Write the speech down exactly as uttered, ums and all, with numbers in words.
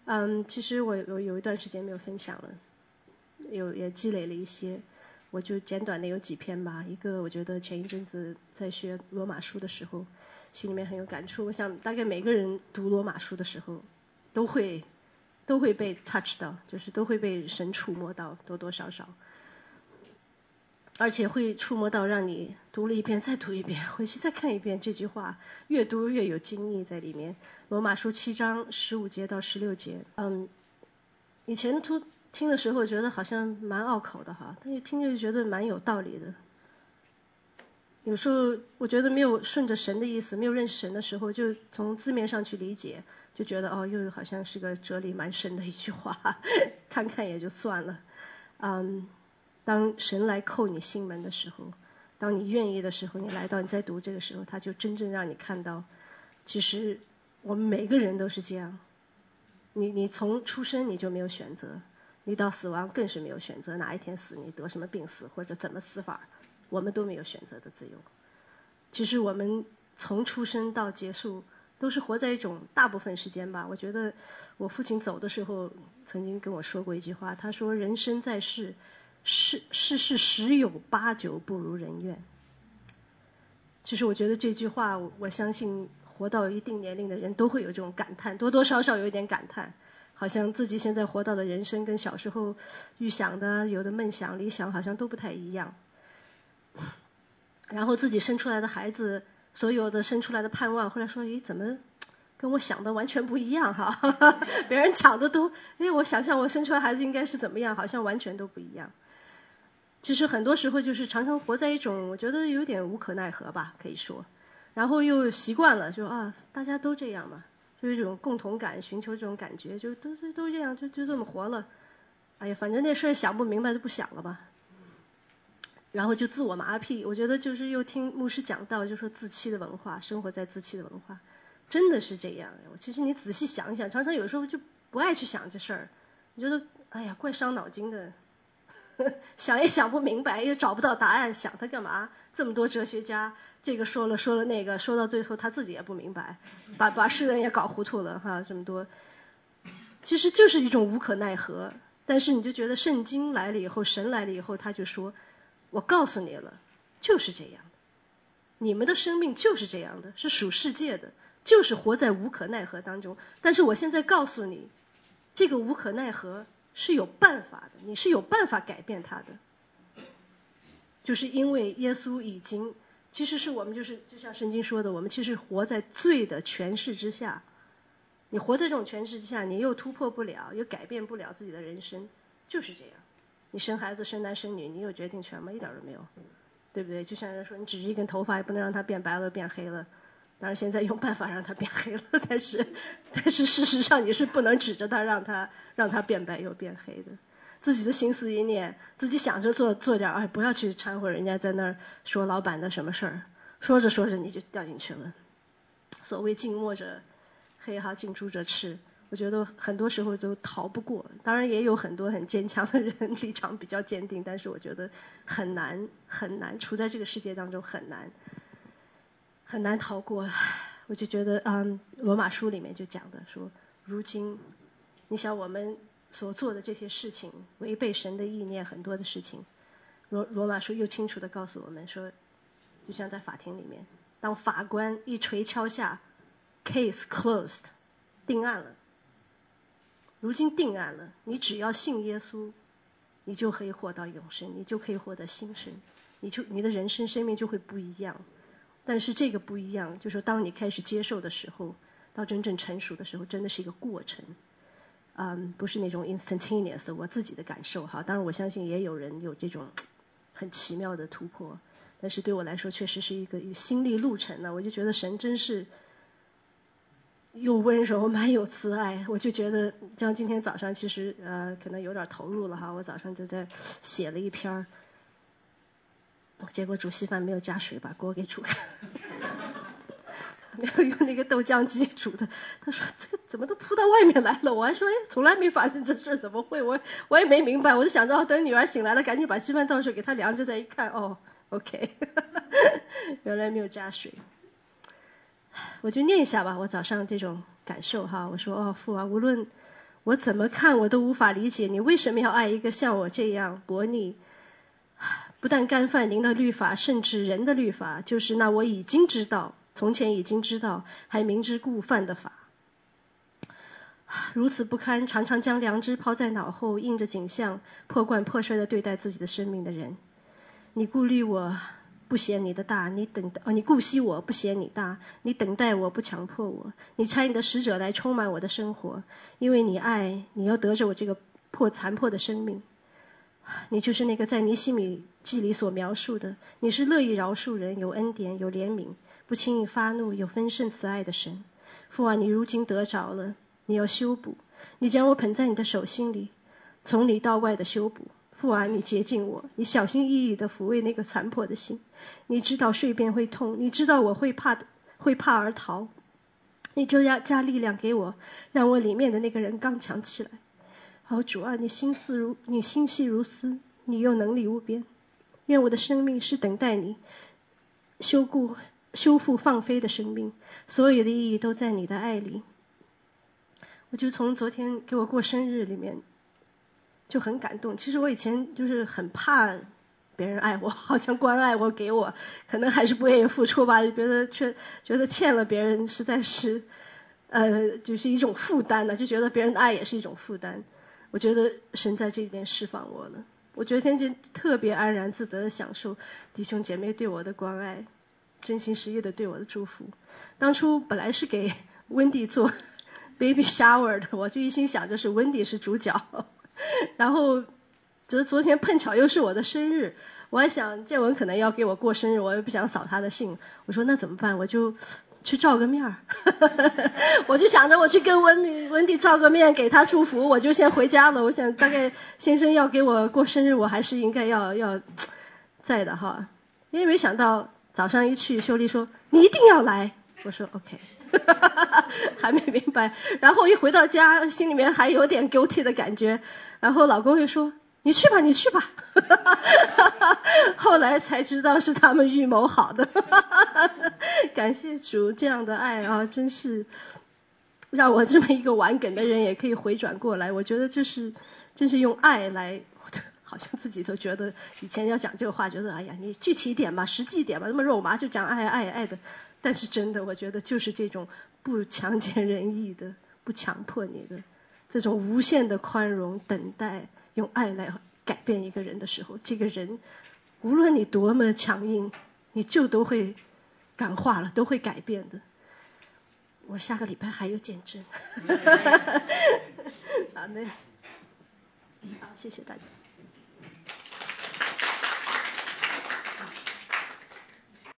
嗯，其实我有有一段时间没有分享了，有也积累了一些，我就简短的有几篇吧。一个我觉得前一阵子在学罗马书的时候，心里面很有感触。我想大概每个人读罗马书的时候，都会都会被 touch 到，就是都会被神触摸到，多多少少。而且会触摸到让你读了一遍再读一遍，回去再看一遍，这句话越读越有经意在里面。罗马书七章十五节到十六节，嗯，以前听听的时候觉得好像蛮拗口的哈，但是听着觉得蛮有道理的。有时候我觉得没有顺着神的意思，没有认识神的时候，就从字面上去理解，就觉得哦，又好像是个哲理蛮深的一句话，看看也就算了。嗯。当神来叩你心门的时候，当你愿意的时候，你来到你在读这个时候，他就真正让你看到，其实我们每个人都是这样。你你从出生你就没有选择，你到死亡更是没有选择，哪一天死你得什么病死或者怎么死法，我们都没有选择的自由。其实我们从出生到结束都是活在一种大部分时间吧。我觉得我父亲走的时候曾经跟我说过一句话，他说人生在世，世世事十有八九不如人愿。其实我觉得这句话，我相信活到一定年龄的人都会有这种感叹，多多少少有一点感叹，好像自己现在活到的人生跟小时候预想的有的梦想理想好像都不太一样。然后自己生出来的孩子，所有的生出来的盼望，后来说，咦，怎么跟我想的完全不一样哈？别人讲的都，哎，我想象我生出来孩子应该是怎么样，好像完全都不一样。其实很多时候就是常常活在一种我觉得有点无可奈何吧，可以说，然后又习惯了，就啊大家都这样嘛，就是这种共同感，寻求这种感觉，就都都都这样，就就这么活了。哎呀，反正那事儿想不明白就不想了吧。然后就自我麻痹，我觉得就是又听牧师讲到，就说自欺的文化，生活在自欺的文化，真的是这样。其实你仔细想一想，常常有时候就不爱去想这事儿，你觉得哎呀怪伤脑筋的。想也想不明白，又找不到答案，想他干嘛？这么多哲学家，这个说了说了那个，说到最后他自己也不明白，把把世人也搞糊涂了哈，这么多，其实就是一种无可奈何。但是你就觉得圣经来了以后，神来了以后，他就说，我告诉你了，就是这样，你们的生命就是这样的，是属世界的，就是活在无可奈何当中。但是我现在告诉你，这个无可奈何是有办法的，你是有办法改变它的，就是因为耶稣已经，其实是我们就是就像圣经说的，我们其实活在罪的权势之下。你活在这种权势之下，你又突破不了，又改变不了自己的人生，就是这样。你生孩子生男生女，你有决定权吗？一点都没有，对不对？就像人说，你指着一根头发也不能让它变白了变黑了。当然现在有办法让它变黑了，但是但是事实上你是不能指着它让它让它变白又变黑的。自己的心思一念，自己想着做做点，哎，不要去掺和人家在那儿说老板的什么事儿，说着说着你就掉进去了。所谓近墨者黑哈，近朱者赤，我觉得很多时候都逃不过。当然也有很多很坚强的人，立场比较坚定，但是我觉得很难很难，处在这个世界当中很难很难逃过。我就觉得嗯，罗马书里面就讲的说，如今你想我们所做的这些事情，违背神的意念很多的事情，罗罗马书又清楚地告诉我们说，就像在法庭里面，当法官一锤敲下 case closed 定案了，如今定案了，你只要信耶稣，你就可以获到永生，你就可以获得新生，你就你的人生生命就会不一样。但是这个不一样，就是当你开始接受的时候，到真正成熟的时候，真的是一个过程，嗯，不是那种 instantaneous 的我自己的感受哈。当然我相信也有人有这种很奇妙的突破，但是对我来说确实是一个心历路程呢。我就觉得神真是又温柔蛮有慈爱，我就觉得像今天早上其实呃可能有点投入了哈，我早上就在写了一篇，结果煮稀饭没有加水，把锅给煮开没有用那个豆浆机煮的。他说这个怎么都扑到外面来了，我还说哎，从来没发生这事，怎么会？我我也没明白，我就想着等女儿醒来了，赶紧把稀饭倒水给她凉着，再一看哦 OK 原来没有加水。我就念一下吧，我早上这种感受哈。我说哦父啊，无论我怎么看我都无法理解你为什么要爱一个像我这样悖逆，不但干犯您的律法，甚至人的律法，就是那我已经知道，从前已经知道，还明知故犯的法。如此不堪，常常将良知抛在脑后，映着景象，破罐破摔地对待自己的生命的人。你顾虑我，不嫌你的大，你等哦，你顾惜我，不嫌你大，你等待我，不强迫我，你差你的使者来充满我的生活，因为你爱，你要得着我这个破残破的生命。你就是那个在尼希米记里所描述的，你是乐意饶恕人，有恩典，有怜悯，不轻易发怒，有丰盛慈爱的神。父啊，你如今得着了，你要修补，你将我捧在你的手心里，从里到外的修补。父啊，你洁净我，你小心翼翼地抚慰那个残破的心。你知道睡便会痛，你知道我会怕会怕而逃，你就要加力量给我，让我里面的那个人刚强起来。好主啊，你心思如你心细如丝，你又能力无边。愿我的生命是等待你修固修复放飞的生命，所有的意义都在你的爱里。我就从昨天给我过生日里面就很感动。其实我以前就是很怕别人爱我，好像关爱我给我，可能还是不愿意付出吧，就觉得却觉得欠了别人实在是呃就是一种负担呢，就觉得别人的爱也是一种负担。我觉得神在这一点释放我了，我昨天就特别安然自得的享受弟兄姐妹对我的关爱，真心实意的对我的祝福。当初本来是给温蒂做 baby shower 的，我就一心想着是温蒂是主角，然后昨昨天碰巧又是我的生日，我还想建文可能要给我过生日，我也不想扫他的兴，我说那怎么办，我就去照个面我就想着我去跟温温蒂照个面给他祝福，我就先回家了。我想大概先生要给我过生日，我还是应该要要在的哈。因为没想到早上一去，秀丽说你一定要来，我说 OK 还没明白，然后一回到家心里面还有点 guilty 的感觉，然后老公又说你去吧你去吧后来才知道是他们预谋好的感谢主，这样的爱啊，真是让我这么一个顽梗的人也可以回转过来。我觉得就是真是用爱来，好像自己都觉得以前要讲这个话觉得哎呀你具体一点吧，实际一点吧，那么肉麻就讲爱爱爱的，但是真的我觉得就是这种不强奸人意的，不强迫你的这种无限的宽容等待，用爱来改变一个人的时候，这个人无论你多么强硬，你就都会感化了，都会改变的。我下个礼拜还有见证阿们。好，谢谢大家。